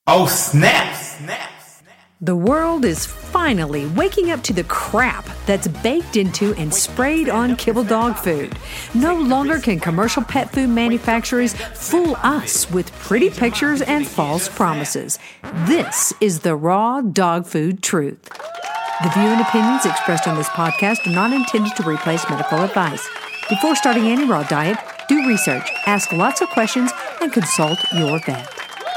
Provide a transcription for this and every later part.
Oh, snap! The world is finally waking up to the crap that's baked into and sprayed on kibble dog food. No longer can commercial pet food manufacturers fool us with pretty pictures and false promises. This is the raw dog food truth. The view and opinions expressed on this podcast are not intended to replace medical advice. Before starting any raw diet, do research, ask lots of questions, and consult your vet.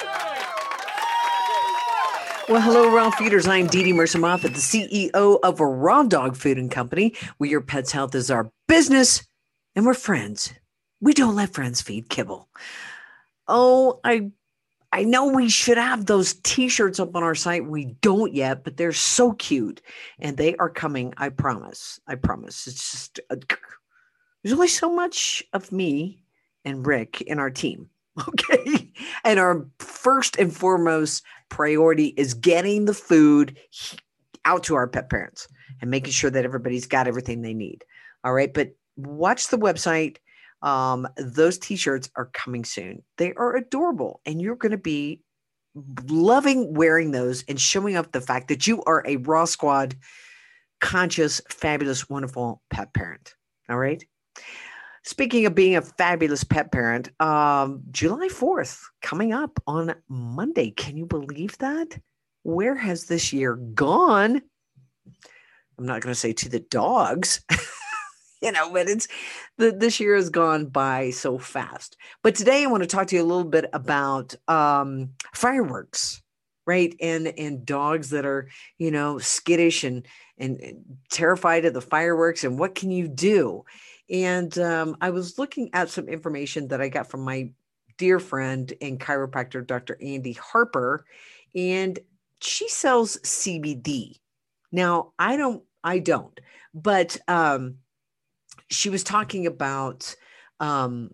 Well, hello, raw feeders. I'm Dee Dee Mercer Moffat, the CEO of Raw Dog Food and Company, where your pet's health is our business, and we're friends. We don't let friends feed kibble. Oh, I know we should have those T-shirts up on our site. We don't yet, but they're so cute, and they are coming. I promise. It's just there's only so much of me and Rick in our team. Okay. And our first and foremost priority is getting the food out to our pet parents and making sure that everybody's got everything they need. All right. But watch the website. Those T-shirts are coming soon. They are adorable, and you're going to be loving wearing those and showing off the fact that you are a Raw Squad conscious, fabulous, wonderful pet parent. All right. Speaking of being a fabulous pet parent, July 4th coming up on Monday. Can you believe that? Where has this year gone? I'm not going to say to the dogs, but this year has gone by so fast. But today I want to talk to you a little bit about fireworks, right? And dogs that are, skittish and terrified of the fireworks, and what can you do? And I was looking at some information that I got from my dear friend and chiropractor, Dr. Andy Harper, and she sells CBD. Now, I don't, but she was talking about, the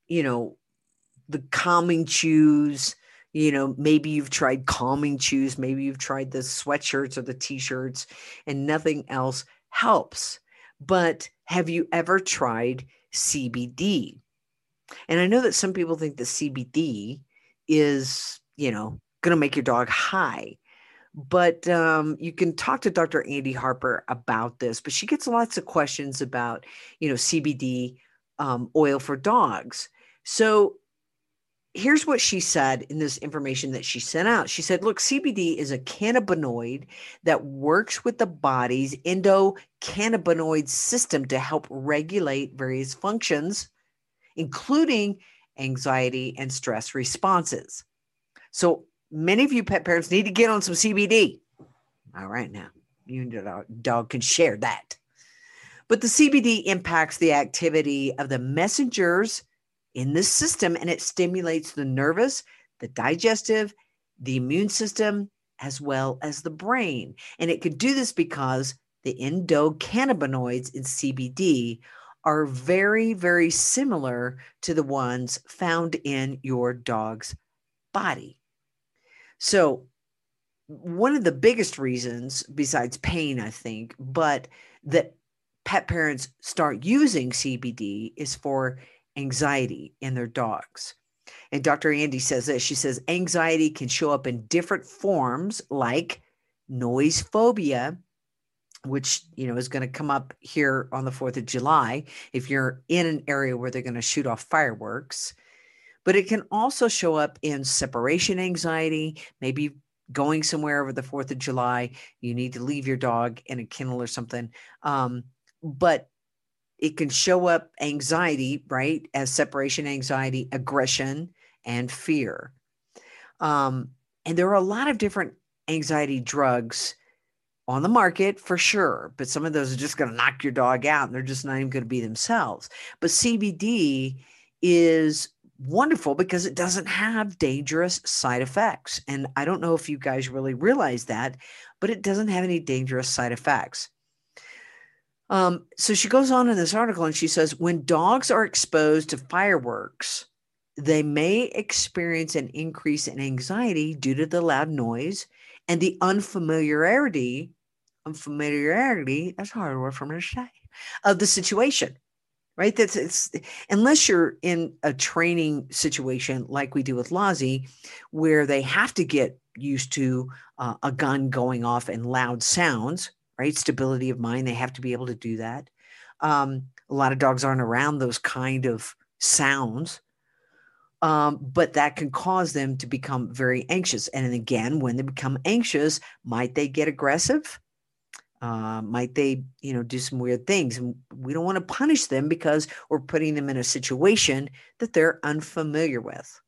calming chews. Maybe you've tried calming chews, maybe you've tried the sweatshirts or the T-shirts, and nothing else helps. But have you ever tried CBD? And I know that some people think that CBD is, going to make your dog high. But you can talk to Dr. Andy Harper about this. But she gets lots of questions about, CBD oil for dogs. So here's what she said in this information that she sent out. She said, look, CBD is a cannabinoid that works with the body's endocannabinoid system to help regulate various functions, including anxiety and stress responses. So many of you pet parents need to get on some CBD. All right, now, you and your dog can share that. But the CBD impacts the activity of the messengers in this system, and it stimulates the nervous, the digestive, the immune system, as well as the brain. And it could do this because the endocannabinoids in CBD are very, very similar to the ones found in your dog's body. So one of the biggest reasons, besides pain, I think, but that pet parents start using CBD is for anxiety in their dogs. And Dr. Andy says this. She says anxiety can show up in different forms like noise phobia, which is going to come up here on the 4th of July if you're in an area where they're going to shoot off fireworks. But it can also show up in separation anxiety, maybe going somewhere over the 4th of July. You need to leave your dog in a kennel or something. But it can show up anxiety, right, as separation anxiety, aggression, and fear. And there are a lot of different anxiety drugs on the market for sure, but some of those are just going to knock your dog out, and they're just not even going to be themselves. But CBD is wonderful because it doesn't have dangerous side effects. And I don't know if you guys really realize that, but it doesn't have any dangerous side effects. So she goes on in this article and she says, when dogs are exposed to fireworks, they may experience an increase in anxiety due to the loud noise and the unfamiliarity, that's a hard word for me to say, of the situation. right? It's unless you're in a training situation like we do with Lozzie, where they have to get used to a gun going off and loud sounds, right? Stability of mind, they have to be able to do that. A lot of dogs aren't around those kind of sounds, but that can cause them to become very anxious. And again, when they become anxious, might they get aggressive? Might they, do some weird things? And we don't want to punish them because we're putting them in a situation that they're unfamiliar with.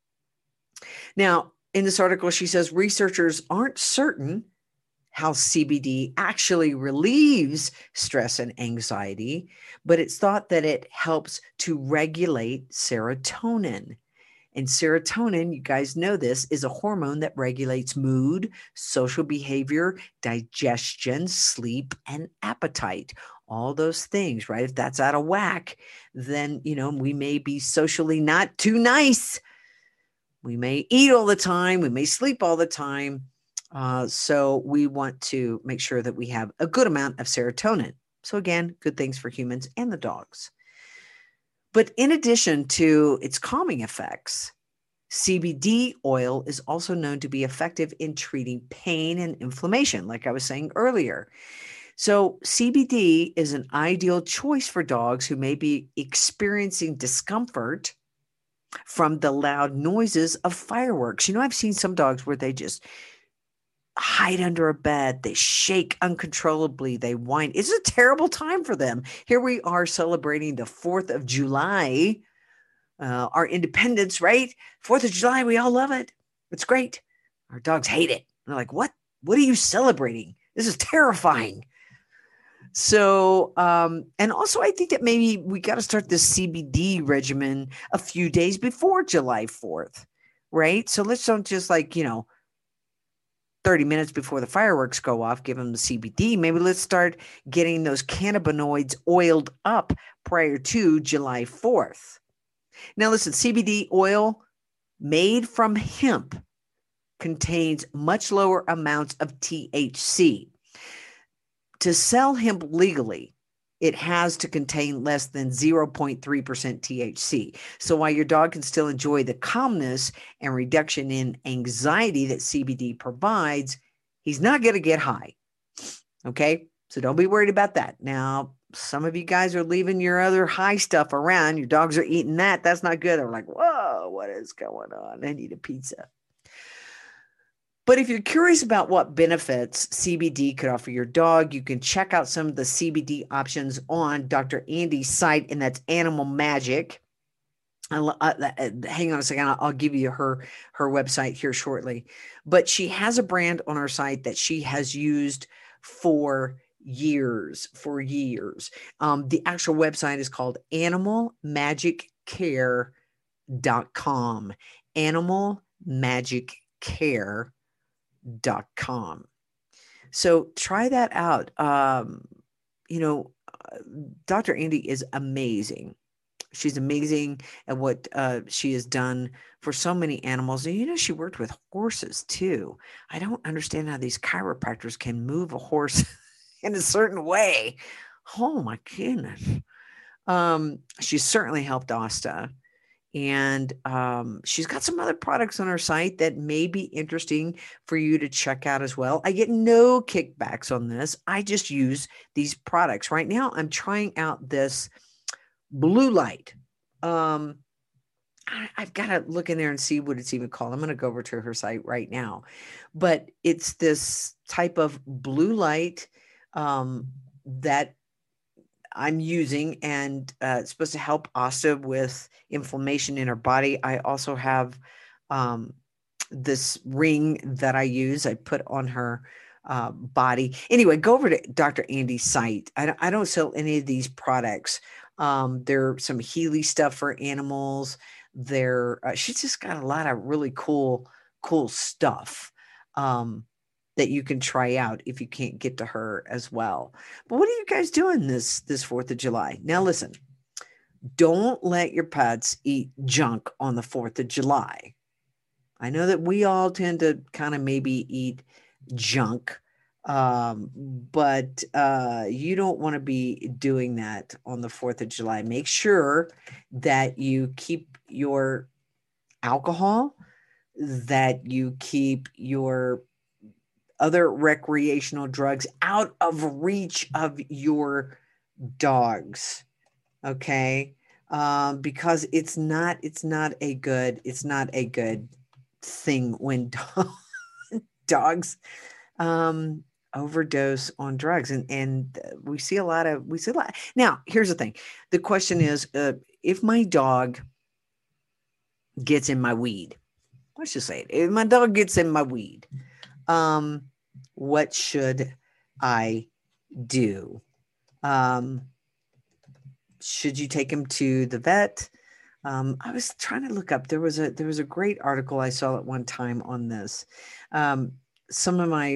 Now, in this article, she says researchers aren't certain how CBD actually relieves stress and anxiety, but it's thought that it helps to regulate serotonin. And serotonin, you guys know this, is a hormone that regulates mood, social behavior, digestion, sleep, and appetite. All those things, right? If that's out of whack, then, we may be socially not too nice. We may eat all the time. We may sleep all the time. So we want to make sure that we have a good amount of serotonin. So again, good things for humans and the dogs. But in addition to its calming effects, CBD oil is also known to be effective in treating pain and inflammation, like I was saying earlier. So CBD is an ideal choice for dogs who may be experiencing discomfort from the loud noises of fireworks. I've seen some dogs where they just hide under a bed, they shake uncontrollably, they whine. It's a terrible time for them. Here we are celebrating the 4th of July, our independence, right? 4th of July, we all love it. It's great. Our dogs hate it. They're like, what are you celebrating? This is terrifying. So, and also I think that maybe we got to start this CBD regimen a few days before July 4th, right? So let's don't just 30 minutes before the fireworks go off, give them the CBD. Maybe let's start getting those cannabinoids oiled up prior to July 4th. Now, listen, CBD oil made from hemp contains much lower amounts of THC. To sell hemp legally, it has to contain less than 0.3% THC. So while your dog can still enjoy the calmness and reduction in anxiety that CBD provides, he's not going to get high. Okay? So don't be worried about that. Now, some of you guys are leaving your other high stuff around. Your dogs are eating that. That's not good. They're like, whoa, what is going on? I need a pizza. But if you're curious about what benefits CBD could offer your dog, you can check out some of the CBD options on Dr. Andy's site, and that's Animal Magic. Hang on a second. I'll give you her website here shortly. But she has a brand on her site that she has used for years. The actual website is called animalmagiccare.com. animalmagiccare.com. So try that out. Dr. Andy is amazing. She's amazing at what she has done for so many animals. And she worked with horses too. I don't understand how these chiropractors can move a horse in a certain way. Oh my goodness. She certainly helped Asta. And she's got some other products on her site that may be interesting for you to check out as well. I get no kickbacks on this. I just use these products. Right now, I'm trying out this blue light. I've got to look in there and see what it's even called. I'm going to go over to her site right now. But it's this type of blue light that I'm using, and it's supposed to help Asta with inflammation in her body. I also have this ring that I use. I put on her body. Anyway, go over to Dr. Andy's site. I don't sell any of these products. There's some Healy stuff for animals. She's just got a lot of really cool stuff. That you can try out if you can't get to her as well. But what are you guys doing this 4th of July? Now, listen, don't let your pets eat junk on the 4th of July. I know that we all tend to kind of maybe eat junk But you don't want to be doing that on the 4th of July. Make sure that you keep your alcohol, that you keep your other recreational drugs out of reach of your dogs. Okay. Because it's not a good thing when dogs overdose on drugs, and we see a lot. Now, here's the thing. The question is, if my dog gets in my weed, let's just say it. If my dog gets in my weed, what should I do? Should you take him to the vet? I was trying to look up. There was a great article I saw at one time on this. Some of my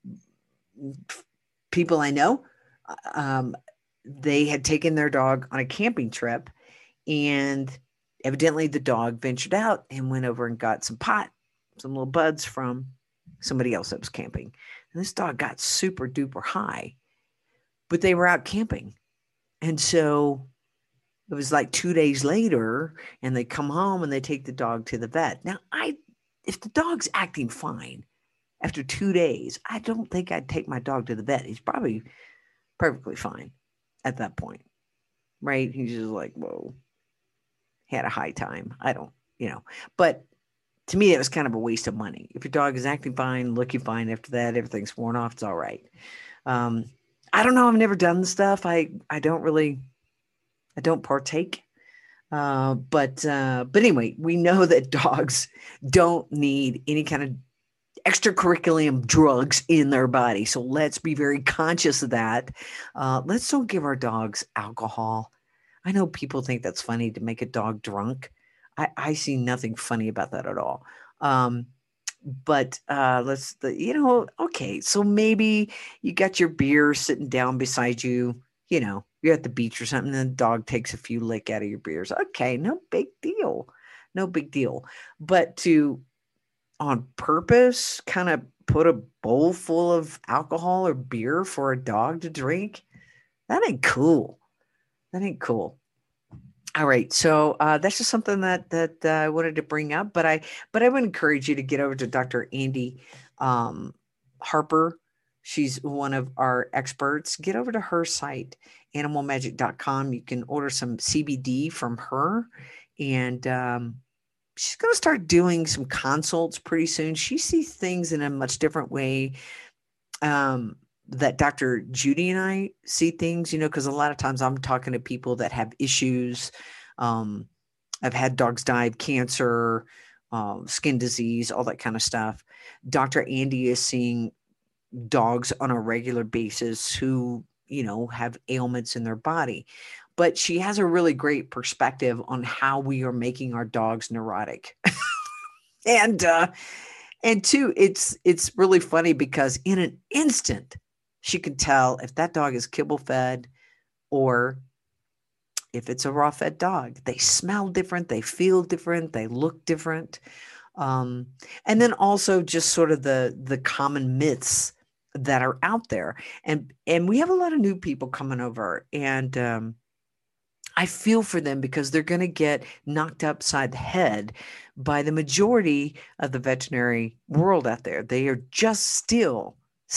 people I know, they had taken their dog on a camping trip, and evidently the dog ventured out and went over and got some pot, some little buds from somebody else that was camping. And this dog got super duper high, but they were out camping. And so it was like 2 days later, and they come home and they take the dog to the vet. Now, if the dog's acting fine after 2 days, I don't think I'd take my dog to the vet. He's probably perfectly fine at that point, right? He's just like, whoa, had a high time. I don't, but to me, it was kind of a waste of money. If your dog is acting fine, looking fine after that, everything's worn off, it's all right. I don't know. I've never done the stuff. I don't partake. But anyway, we know that dogs don't need any kind of extracurricular drugs in their body. So let's be very conscious of that. Let's don't give our dogs alcohol. I know people think that's funny to make a dog drunk. I see nothing funny about that at all. But okay. So maybe you got your beer sitting down beside you, you're at the beach or something, and the dog takes a few lick out of your beers. Okay, no big deal. No big deal. But to, on purpose, kind of put a bowl full of alcohol or beer for a dog to drink, that ain't cool. That ain't cool. All right, so that's just something that I wanted to bring up, but I would encourage you to get over to Dr. Andi Harper. She's one of our experts. Get over to her site, animalmagic.com. You can order some CBD from her, and she's going to start doing some consults pretty soon. She sees things in a much different way that Dr. Judy and I see things, because a lot of times I'm talking to people that have issues. I've had dogs die of cancer, skin disease, all that kind of stuff. Dr. Andi is seeing dogs on a regular basis who, have ailments in their body. But she has a really great perspective on how we are making our dogs neurotic. And two, it's really funny because in an instant, she can tell if that dog is kibble fed or if it's a raw fed dog. They smell different, they feel different, they look different. And then also just sort of the common myths that are out there. And we have a lot of new people coming over, and I feel for them because they're going to get knocked upside the head by the majority of the veterinary world out there. They are just still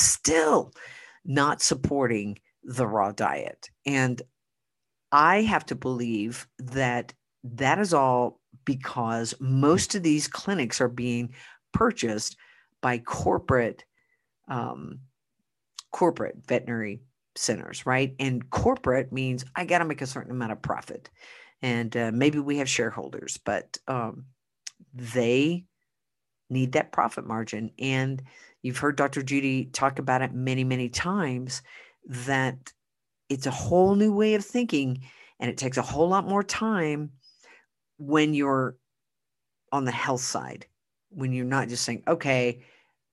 not supporting the raw diet. And I have to believe that is all because most of these clinics are being purchased by corporate veterinary centers, right? And corporate means I got to make a certain amount of profit. And maybe we have shareholders, but they need that profit margin. And you've heard Dr. Judy talk about it many, many times, that it's a whole new way of thinking, and it takes a whole lot more time when you're on the health side, when you're not just saying, okay,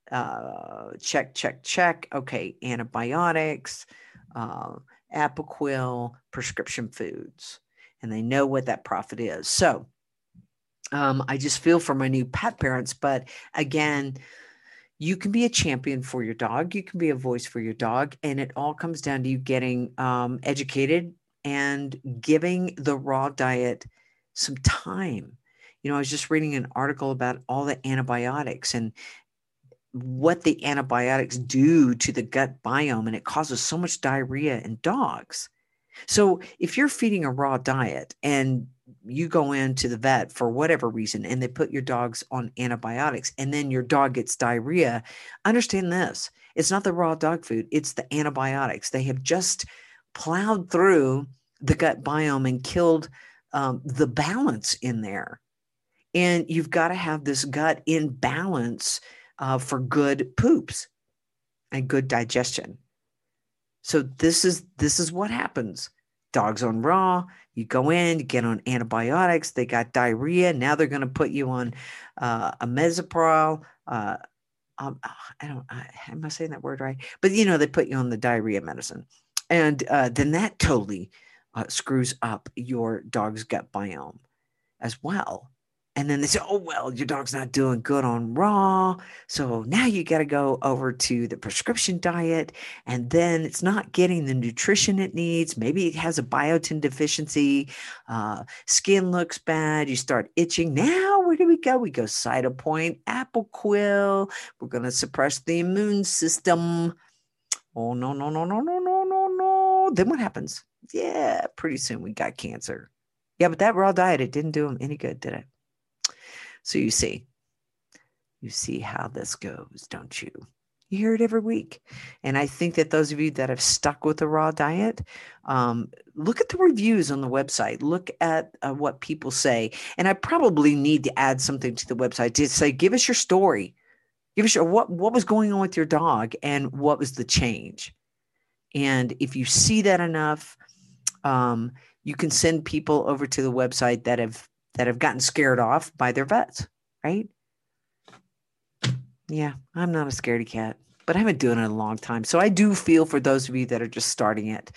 check. Okay, antibiotics, Apoquel, prescription foods, and they know what that profit is. So I just feel for my new pet parents, but again, you can be a champion for your dog. You can be a voice for your dog. And it all comes down to you getting educated and giving the raw diet some time. I was just reading an article about all the antibiotics and what the antibiotics do to the gut biome, and it causes so much diarrhea in dogs. So if you're feeding a raw diet and you go into the vet for whatever reason and they put your dogs on antibiotics and then your dog gets diarrhea, understand this. It's not the raw dog food. It's the antibiotics. They have just plowed through the gut biome and killed the balance in there. And you've got to have this gut in balance for good poops and good digestion. So this is what happens. Dogs on raw, you go in, you get on antibiotics, they got diarrhea. Now they're going to put you on a mesoprol. Am I saying that word right? But they put you on the diarrhea medicine. And then that totally screws up your dog's gut biome as well. And then they say, oh, well, your dog's not doing good on raw. So now you got to go over to the prescription diet. And then it's not getting the nutrition it needs. Maybe it has a biotin deficiency. Skin looks bad. You start itching. Now, where do we go? We go Cytopoint, Apoquel. We're going to suppress the immune system. Oh, no. Then what happens? Yeah, pretty soon we got cancer. Yeah, but that raw diet, it didn't do them any good, did it? So you see how this goes, don't you? You hear it every week. And I think that those of you that have stuck with the raw diet, look at the reviews on the website. Look at what people say. And I probably need to add something to the website to say, give us your story. Give us what was going on with your dog and what was the change. And if you see that enough, you can send people over to the website that have gotten scared off by their vets, right? Yeah, I'm not a scaredy cat, but I haven't been doing it in a long time. So I do feel for those of you that are just starting it.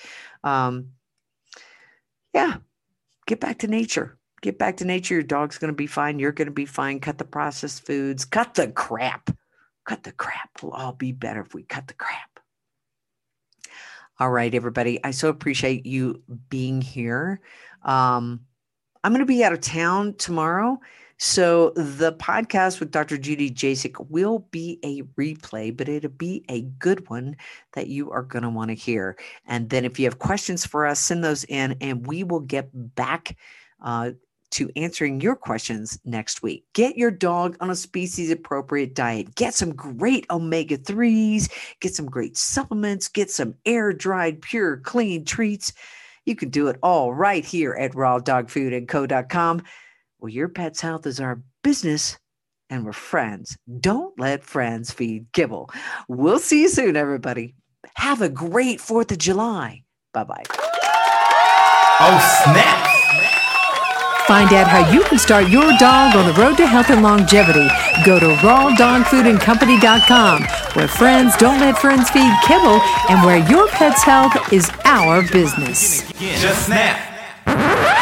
Yeah, get back to nature. Get back to nature. Your dog's going to be fine. You're going to be fine. Cut the processed foods. Cut the crap. Cut the crap. We'll all be better if we cut the crap. All right, everybody. I so appreciate you being here. I'm going to be out of town tomorrow. So the podcast with Dr. Judy Jasek will be a replay, but it'll be a good one that you are going to want to hear. And then if you have questions for us, send those in and we will get back to answering your questions next week. Get your dog on a species-appropriate diet. Get some great omega-3s. Get some great supplements. Get some air-dried, pure, clean treats. You can do it all right here at rawdogfoodandco.com, where your pet's health is our business and we're friends. Don't let friends feed kibble. We'll see you soon, everybody. Have a great 4th of July. Bye-bye. Oh, snap. Find out how you can start your dog on the road to health and longevity. Go to rawdogfoodandcompany.com, where friends don't let friends feed kibble and where your pet's health is our business. Just snap.